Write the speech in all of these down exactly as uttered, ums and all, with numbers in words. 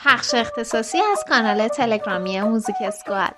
پخش اختصاصی از کانال تلگرامی موزیک اسکواد.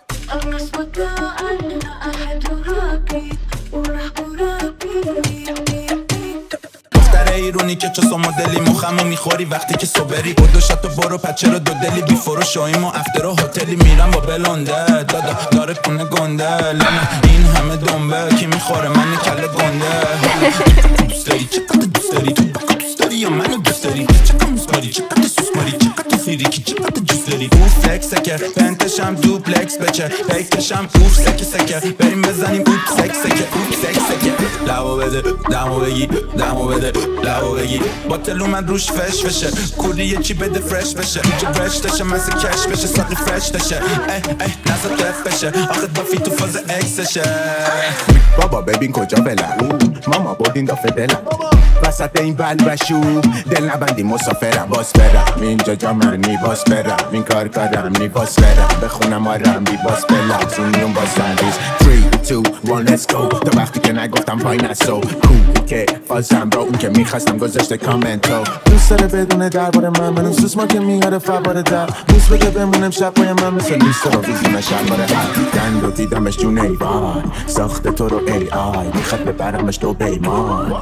دختر ایرونی که چو مدلی مخمو میخوری وقتی که صبری بود شاتو برو پچه رو دو دلی بی فروش و افتر و هتلی میرم با بلنده دادا داره کنه گنده لنه این همه دنبه کی میخوره من کله گنده دوست داری چقدر دوست داری تو بکا دوست داری یا منو دوست داری چقدر موسپاری چقدر سوسماری چقدر تو فیریکی چقدر جوست داری اوف فلکس سکر پنتشم دوپلکس بچر پیکشم اوف سکر سکر بریم بزنیم اوف سک سکر اوف سک سکر لبو بده دمو بگی دمو بده لبو بگی باتل اومد روش فش بشه کوری یکی بده فرش بشه جو فرش دشه مثل کش بشه ساقی فرش دشه ای ای نزد دف بشه آخه دافی تو فاز اکسشه بابا ببین کجا بلم ماما بردین دافه دلم وسط این بند و شو دل نبندی مسافرم باز برم اینجا جا من نی باز برم این کار کارم نی باز برم بخونم آرم بی باز بلم زونیون باز سندیز three two one let's go تا وقتی که نگفتم پایین از سو کو که فازم رو اون که میخواستم گذاشته کامنتو دوست داره بدونه درباره من من اون سوسما که میاره فواره در دوست بده بمونم شب پای من مثل لیست رو ویزیم شلواره هر دند و دیدمش جون ایوان ساخته تو رو ای آی میخواد ببرمش تو بیمان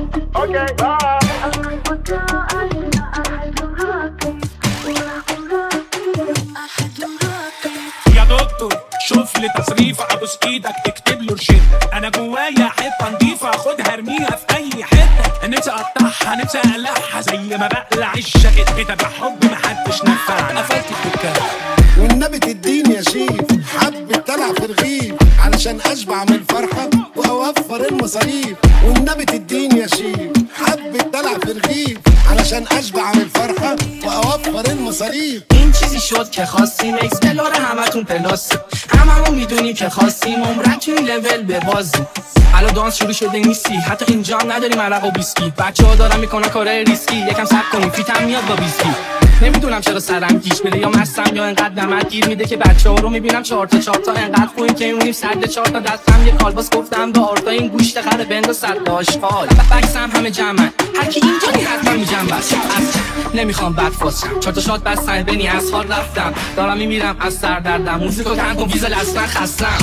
يا دكتور شوف لي تصريف ابوس ايدك اكتب له رشيد انا جوايا حته نضيفه خدها ارميها في اي حته نفسي اقطعها نفسي اقلعها زي ما بقلع الشقت كده بحب محدش نفعني قفلت الدكان والنبي تديني يا شيف حبة دلع في رغيف علشان اشبع من الفرحة واوفر المصاريف والنبي تديني يا شيف حبة دلع في رغيف علشان اشبع من الفرحة واوفر المصاريف این چیزی شد که خواستیم اکس بلاره همتون پلاس هممون میدونیم که خواستیم عمرن توی لول به بازیم حالا دانس شروع شده نیستی حتی اینجا هم نداریم عرق و بیسکی بچه ها دارن میکنن کاره ریسکی یکم صبر کنیم فیتم میاد با بیسکی نمیدونم چرا سرم گیش بده یا مستم یا انقدر نمد گیر میده که بچه ها رو میبینم چهار تا چهار تا انقدر خویم که میمونیم صد چهار تا دستم یه کالباس گفتم به آرتا این گوشت خره بند و صد داشت حال بکسم همه جمعن هر کی اینجا نی حتما میجم بس نمیخوام بد فاسم چهار تا شات بستن بنی از حال رفتم دارم میمیرم از سر دردم موزیکو تنگ و ویزل اصلا خستم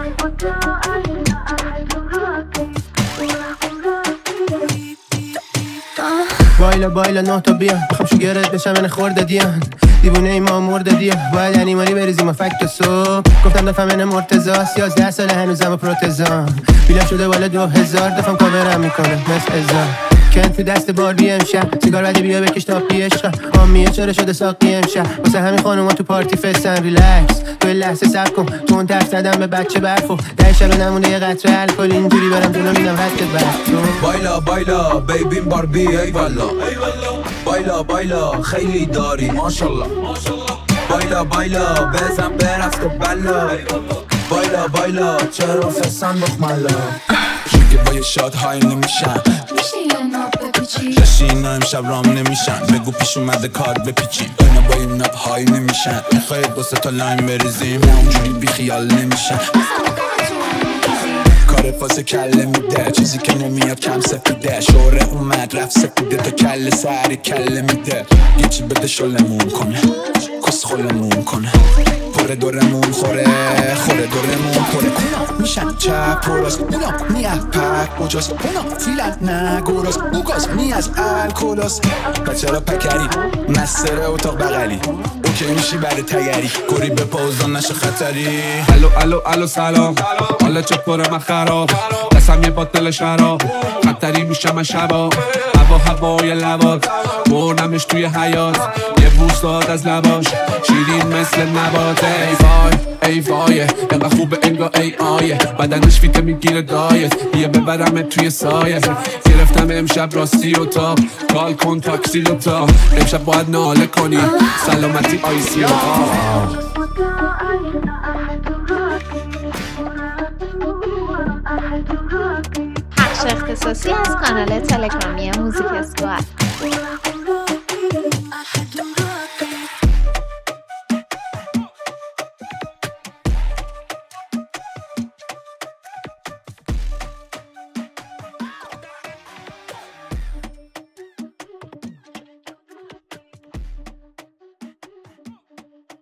بایلا بایلا نه تا بیا بخوام شو گرد بشم من خورده دیان دیوونه ای ما مرده دیا باید انیمالی بریزیم و فکت و صبح گفتم دفعه من مرتضا سیازده ساله هنوزم و پروتزان بیلم شده بالا دو هزار دفعم کاورم میکنه مثل ازا کن تو دست باربی امشب سیگار بده بیا بکش تا پی عشق آمیه چرا شده ساقی امشب واسه همین خانوما تو پارتی فستن ریلکس تو لحظه صبر کن تو اون طرف زدم به بچه برفو ده شب نمونه یه قطره الکل اینجوری برم جلو میدم رد برف بایلا بایلا بیبین باربی ای والا بایلا بایلا خیلی داری ماشالله بایلا بایلا بزن برفت و بلا بایلا بایلا چرا فسن بخمالا شوگه با یه شاد های نمیشن جشینا امشب رام نمیشن بگو پیش اومده کار بپیچیم اینا با یه نب های نمیشن میخوای دو سه تا لایم بریزیم اونجوری بی خیال نمیشن کار فاسه کله میده چیزی که نمیاد کم سفیده شوره اومد رفت سفیده تا کله سری کله میده یه چی بده شلمون کنه کس خلمون کنه پره دورمون خوره خوره دورمون پره اونا میشن چپ پراست اونا میاد پک بجاست اونا فیلن نگوراست اوگاز می از الکولاست بچه را پکری مستره اتاق بغلی اوکی میشی برای تگری گوری به پاوزان نشه خطری الو الو الو سلام حالا چه پره من خراب قسم یه باطل شراب خطری میشم من شبا هوا هوای لبات بردمش توی حیات یه بوس داد از لباش شیرین مثل نبات ای وای ای وایه اینقدر خوبه انگار ای آیه بدنش فیته میگیره دایت بیا ببرمت توی سایه گرفتم امشب راستی و تا کال کن تاکسی و تا امشب باید ناله کنی سلامتی آیسی و پخش اختصاصی از کانال تلگرامی موزیک اسکواد.